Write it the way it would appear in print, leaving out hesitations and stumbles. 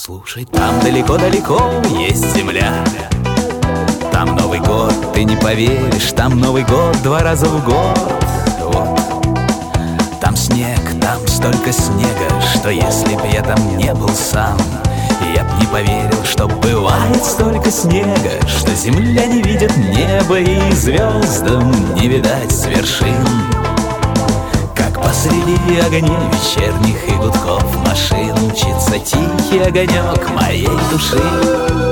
Слушай, там далеко-далеко есть земля. Там Новый год, ты не поверишь, там Новый год 2 раза в год. Вот. Там снег, там столько снега, что если б я там не был сам, я б не поверил, что бывает столько снега, что земля не видит неба и звездам не видать с вершин. Как посреди огней вечерних и гудков машин мчится тихий огонек моей души.